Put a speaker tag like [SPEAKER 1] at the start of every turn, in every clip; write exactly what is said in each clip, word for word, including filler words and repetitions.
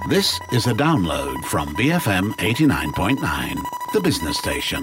[SPEAKER 1] This is a download from B F M eighty-nine point nine, the business station.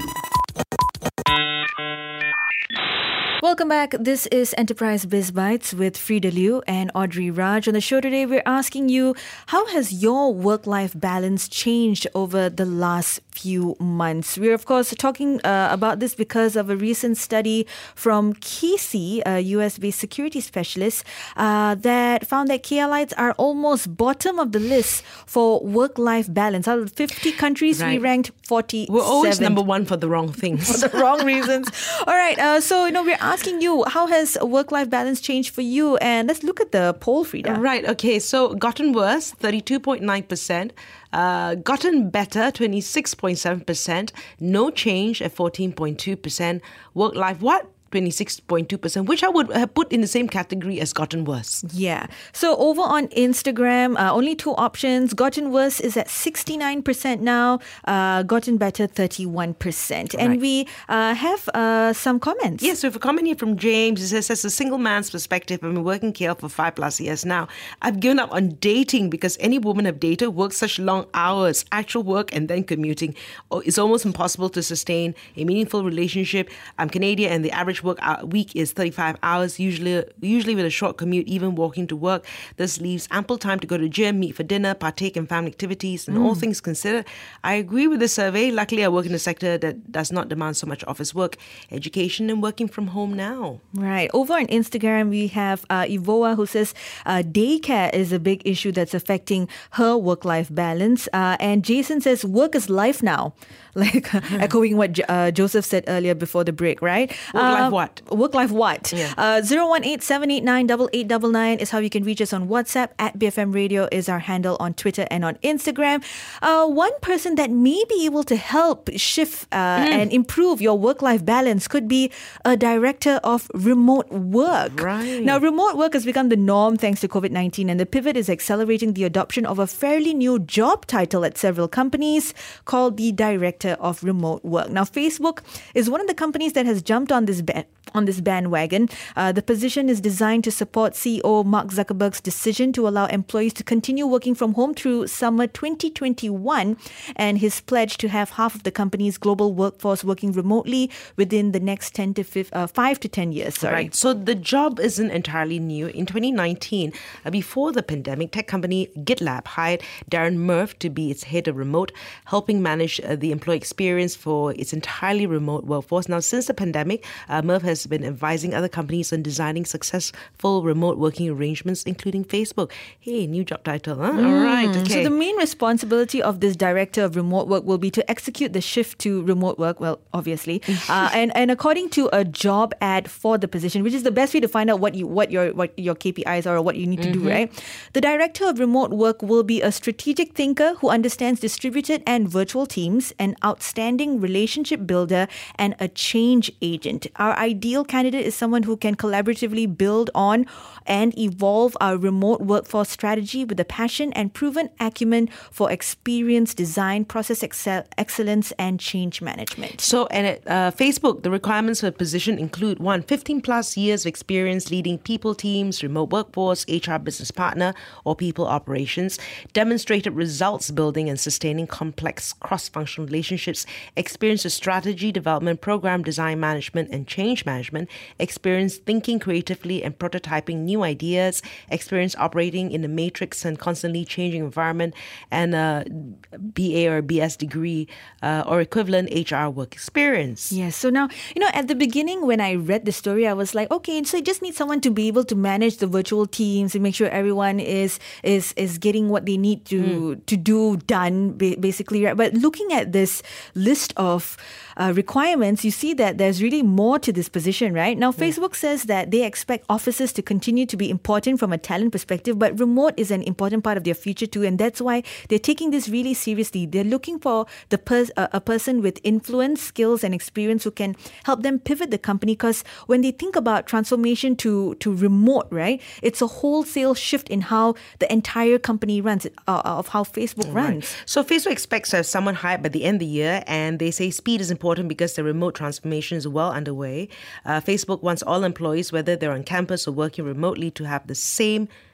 [SPEAKER 2] Welcome back. This is Enterprise Biz Bites with Frida Liu and Audrey Raj. On the show today, we're asking you, how has your work-life balance changed over the last few months? We're, of course, talking uh, about this because of a recent study from Kesey, a U S-based security specialist, uh, that found that K Lites are almost bottom of the list for work-life balance. Out of fifty countries,
[SPEAKER 3] Right.
[SPEAKER 2] we ranked forty-seven.
[SPEAKER 3] We're always number one for the wrong things.
[SPEAKER 2] For the wrong reasons. All right. Uh, so, you know, we're asking you, how has work-life balance changed for you? And let's look at the poll, Frida.
[SPEAKER 3] Right, okay, so gotten worse, thirty-two point nine percent. Uh, gotten better, twenty-six point seven percent. No change at fourteen point two percent. Work-life, what? twenty-six point two percent, which I would have put in the same category as gotten worse.
[SPEAKER 2] Yeah. So over on Instagram, uh, only two options. Gotten worse is at sixty-nine percent now. Uh, gotten better, thirty-one percent. And
[SPEAKER 3] Right.
[SPEAKER 2] we uh, have uh, some comments.
[SPEAKER 3] Yes, so we have a comment here from James. He says, as a single man's perspective, I've been working K L for five plus years now. I've given up on dating because any woman I've dated works such long hours, actual work and then commuting. Oh, it's almost impossible to sustain a meaningful relationship. I'm Canadian and the average work hour- week is thirty-five hours, usually usually with a short commute, even walking to work. This leaves ample time to go to the gym, meet for dinner, partake in family activities, and all things considered. I agree with the survey. Luckily, I work in a sector that does not demand so much office work, education, and working from home now.
[SPEAKER 2] Right. Over on Instagram, we have uh, Ivoa who says uh, daycare is a big issue that's affecting her work-life balance. Uh, and Jason says work is life now. Like echoing what J- uh, Joseph said earlier before the break, right?
[SPEAKER 3] Work-life
[SPEAKER 2] Uh,
[SPEAKER 3] what?
[SPEAKER 2] Work-life what?
[SPEAKER 3] Yeah.
[SPEAKER 2] Uh, zero one eight seven eight nine eight eight nine nine is how you can reach us on WhatsApp. At B F M Radio is our handle on Twitter and on Instagram. Uh, one person that may be able to help shift uh, and improve your work-life balance could be a director of remote work.
[SPEAKER 3] Right.
[SPEAKER 2] Now, remote work has become the norm thanks to COVID nineteen, and the pivot is accelerating the adoption of a fairly new job title at several companies called the Director of Remote Work. Now, Facebook is one of the companies that has jumped on this ba- on this bandwagon. Uh, the position is designed to support C E O Mark Zuckerberg's decision to allow employees to continue working from home through summer twenty twenty-one, and his pledge to have half of the company's global workforce working remotely within the next ten to five, uh, five to ten years. Sorry.
[SPEAKER 3] Right. So the job isn't entirely new. In twenty nineteen, uh, before the pandemic, tech company GitLab hired Darren Murph to be its head of remote, helping manage uh, the employee experience for its entirely remote workforce. Now, since the pandemic, uh, Murph has been advising other companies on designing successful remote working arrangements, including Facebook. Hey, new job title, huh? All right. Okay.
[SPEAKER 2] So the main responsibility of this director of remote work will be to execute the shift to remote work, well, obviously. uh, and, and according to a job ad for the position, which is the best way to find out what you what your what your K P Is are or what you need to do, right? The director of remote work will be a strategic thinker who understands distributed and virtual teams, an outstanding relationship builder, and a change agent. Our ideal candidate is someone who can collaboratively build on and evolve our remote workforce strategy with a passion and proven acumen for experience, design, process excel- excellence, and change management.
[SPEAKER 3] So, and at uh, Facebook, the requirements for the position include one, fifteen plus years of experience leading people teams, remote workforce, H R business partner, or people operations, demonstrated results building and sustaining complex cross-functional relationships, experience with strategy development, program design management, and change management, experience thinking creatively and prototyping new ideas, experience operating in a matrix and constantly changing environment, and a B A or B S degree uh, or equivalent H R work experience.
[SPEAKER 2] Yes. So now, you know, at the beginning when I read the story, I was like, okay, so you just need someone to be able to manage the virtual teams and make sure everyone is is is getting what they need to mm. to do done, basically. Right? But looking at this list of uh, requirements, you see that there's really more to this position, right? Now, mm. Facebook says that they expect offices to continue to be important from a talent perspective, but remote is an important part of their future too, and that's why they're taking this really seriously. They're looking for the pers- uh, a person with influence, skills, and experience who can help them pivot the company. Because when they think about transformation to to remote, right, it's a wholesale shift in how the entire company runs, uh, of how Facebook runs.
[SPEAKER 3] Right. So Facebook expects to have someone hired by the end of the year, and they say speed is important because the remote transformation is well underway. Uh, Facebook wants all employees, whether they're on campus or working remotely, to have the same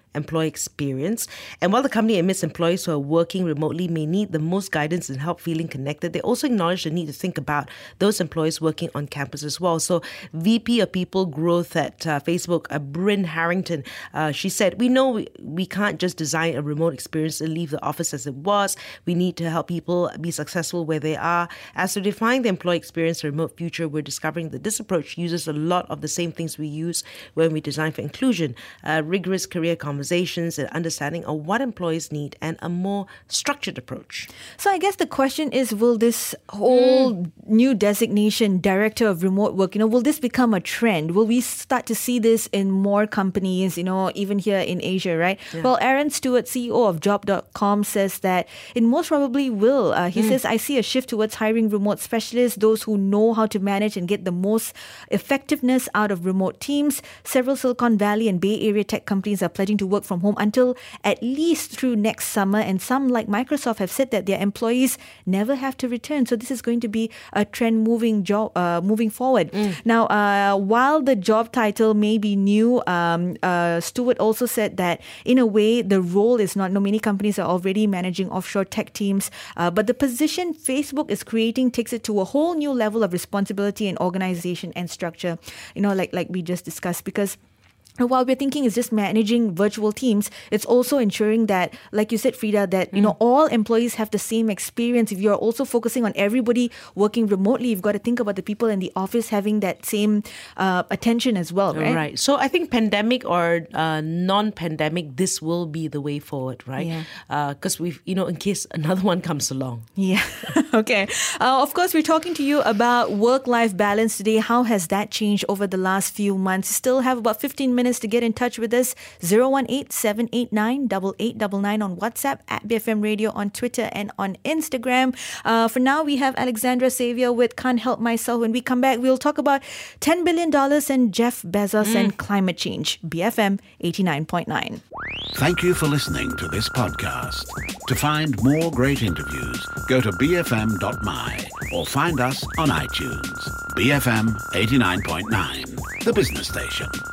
[SPEAKER 3] employee experience. And while the company admits employees who are working remotely may need the most guidance and help feeling connected, they also acknowledge the need to think about those employees working on campus as well. So V P of People Growth at uh, Facebook, uh, Bryn Harrington, uh, she said, we know we, we can't just design a remote experience and leave the office as it was. We need to help people be successful where they are. As to define the employee experience in the remote future, we're discovering that this approach uses a lot of the same things we use when we design for inclusion, uh, rigorous career conversations and understanding of what employees need, and a more structured approach.
[SPEAKER 2] So I guess the question is, will this whole mm. new designation, Director of Remote Work, you know, will this become a trend? Will we start to see this in more companies, you know, even here in Asia, right? Yeah. Well, Aaron Stewart, C E O of job dot com, says that it most probably will. Uh, he mm. says, I see a shift towards hiring remote specialists, those who know how to manage and get the most effectiveness out of remote teams. Several Silicon Valley and Bay Area tech companies are pledging to work from home until at least through next summer. And some, like Microsoft, have said that their employees never have to return. So this is going to be a trend moving job, uh, moving forward. Mm. Now, uh, while the job title may be new, um, uh, Stewart also said that in a way, the role is not. No, many companies are already managing offshore tech teams, uh, but the position Facebook is creating takes it to a whole new level of responsibility and organization and structure. You know, like like we just discussed, because while we're thinking it's just managing virtual teams, it's also ensuring that, like you said, Frida, that, you mm. know, all employees have the same experience. If you're also focusing on everybody working remotely, you've got to think about the people in the office having that same uh, attention as well, right?
[SPEAKER 3] Right. So I think pandemic or uh, non-pandemic, this will be the way forward, right?
[SPEAKER 2] Yeah.
[SPEAKER 3] Because uh, we've, you know, in case another one comes along.
[SPEAKER 2] Yeah. Okay. Uh, of course, we're talking to you about work-life balance today. How has that changed over the last few months? You still have about fifteen minutes to get in touch with us. zero one eight, seven eight nine, eight eight nine nine on WhatsApp, at B F M Radio on Twitter and on Instagram. Uh, for now, we have Alexandra Xavier with Can't Help Myself. When we come back, we'll talk about ten billion dollars and Jeff Bezos mm. and climate change. B F M eighty-nine point nine.
[SPEAKER 1] Thank you for listening to this podcast. To find more great interviews, go to b f m dot m y or find us on iTunes. B F M eighty-nine point nine, the business station.